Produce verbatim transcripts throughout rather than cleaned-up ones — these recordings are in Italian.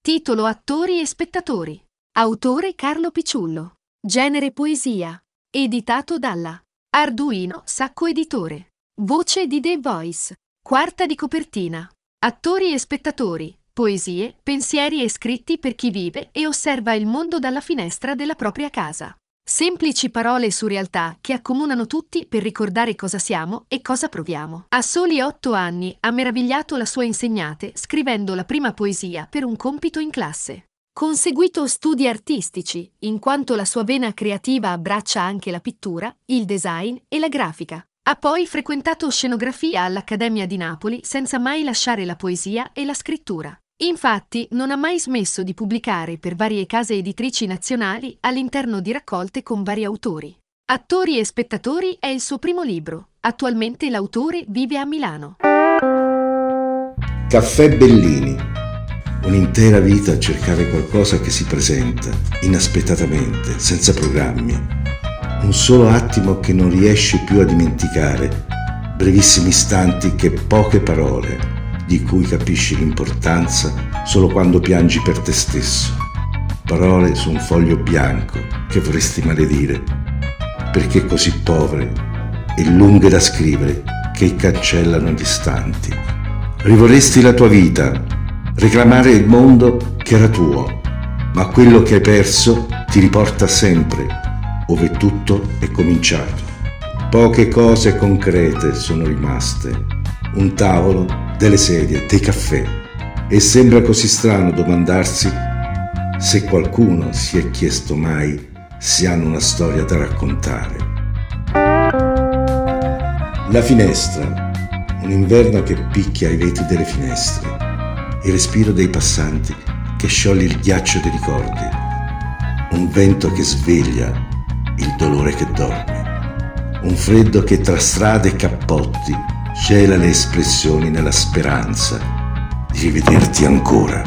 Titolo: Attori e spettatori. Autore: Carlo Picciullo. Genere: poesia. Editato dalla Arduino Sacco Editore. Voce di The Voice. Quarta di copertina. Attori e spettatori. Poesie, pensieri e scritti per chi vive e osserva il mondo dalla finestra della propria casa. Semplici parole su realtà che accomunano tutti per ricordare cosa siamo e cosa proviamo. A soli otto anni ha meravigliato la sua insegnante scrivendo la prima poesia per un compito in classe. Conseguito studi artistici, in quanto la sua vena creativa abbraccia anche la pittura, il design e la grafica. Ha poi frequentato scenografia all'Accademia di Napoli senza mai lasciare la poesia e la scrittura. Infatti, non ha mai smesso di pubblicare per varie case editrici nazionali all'interno di raccolte con vari autori. Attori e spettatori è il suo primo libro. Attualmente l'autore vive a Milano. Caffè Bellini. Un'intera vita a cercare qualcosa che si presenta, inaspettatamente, senza programmi. Un solo attimo che non riesci più a dimenticare. Brevissimi istanti che poche parole, di cui capisci l'importanza solo quando piangi per te stesso. Parole su un foglio bianco che vorresti maledire, perché così povere e lunghe da scrivere che cancellano gli istanti. Rivorresti la tua vita, reclamare il mondo che era tuo, ma quello che hai perso ti riporta sempre ove tutto è cominciato. Poche cose concrete sono rimaste. Un tavolo, delle sedie, dei caffè. E sembra così strano domandarsi se qualcuno si è chiesto mai se hanno una storia da raccontare. La finestra, un inverno che picchia i vetri delle finestre, il respiro dei passanti che scioglie il ghiaccio dei ricordi, un vento che sveglia il dolore che dorme, un freddo che tra strade e cappotti gela le espressioni nella speranza di rivederti ancora.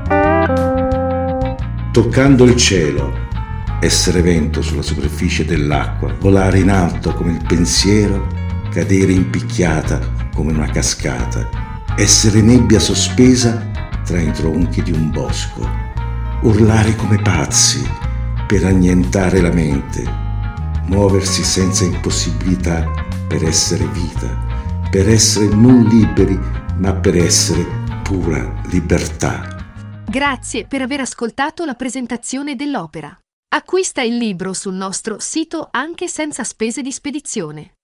Toccando il cielo, essere vento sulla superficie dell'acqua, volare in alto come il pensiero, cadere impicchiata come una cascata, essere nebbia sospesa tra i tronchi di un bosco, urlare come pazzi per annientare la mente, muoversi senza impossibilità per essere vita, per essere non liberi, ma per essere pura libertà. Grazie per aver ascoltato la presentazione dell'opera. Acquista il libro sul nostro sito anche senza spese di spedizione.